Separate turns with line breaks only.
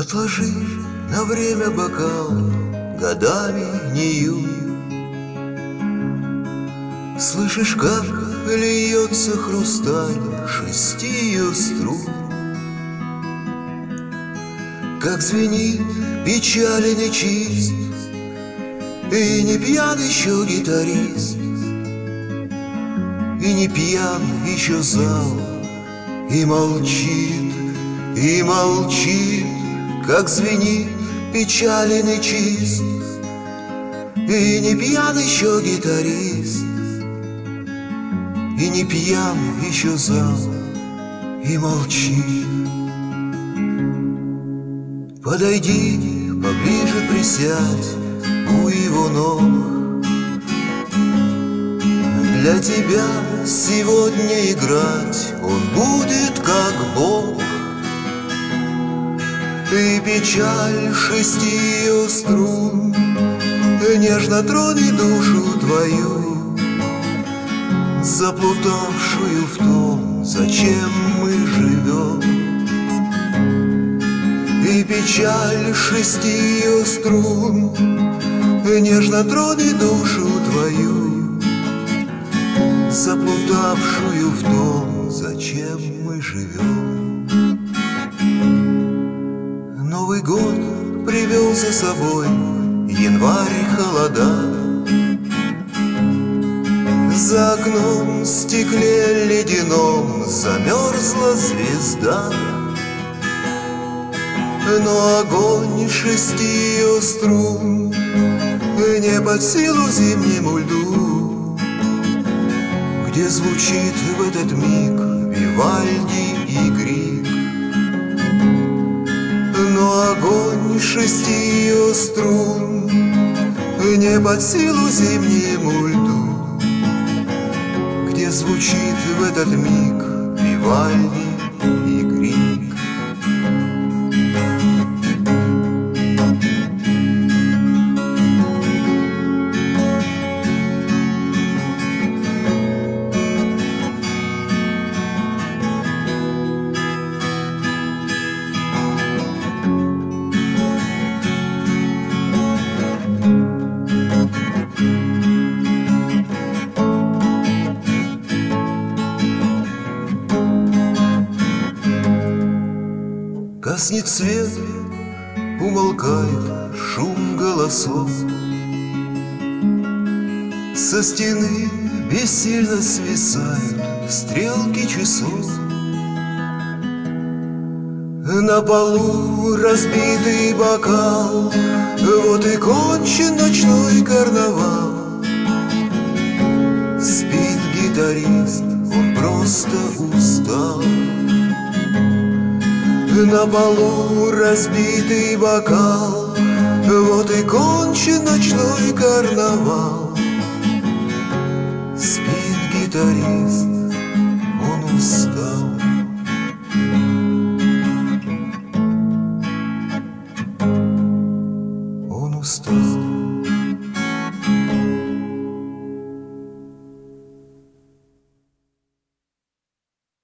Отложи на время бокал, годами не юный. Слышишь, как льется хрусталь 6 ее струн, как звенит печален и чист, и не пьян еще гитарист, и не пьян еще зал, и молчит, как звенит печален и чист, и не пьян еще гитарист, и не пьян еще зал, и молчит. Подойди поближе, присядь у его ног. Для тебя сегодня играть он будет как Бог, и печаль 6 ее струн нежно тронет душу твою, заплутавшую в том, зачем мы живем. И печаль 6 ее струн нежно тронет душу твою, заплутавшую в том, зачем мы живем. Новый год привел за собой январь холода. За окном в стекле ледяном замерзла звезда, но огонь 6 ее струн не под силу зимнему льду, где звучит в этот миг Вивальди и Грик. Но огонь 6 ее струн не под силу зимнему льду, где звучит в этот миг Вивальди и Грик. Гаснет свет, умолкает шум голосов, со стены бессильно свисают стрелки часов. На полу разбитый бокал, вот и кончен ночной карнавал. Спит гитарист, он просто устал. На полу разбитый бокал, вот и кончен ночной карнавал. Спит гитарист, он устал. Он устал.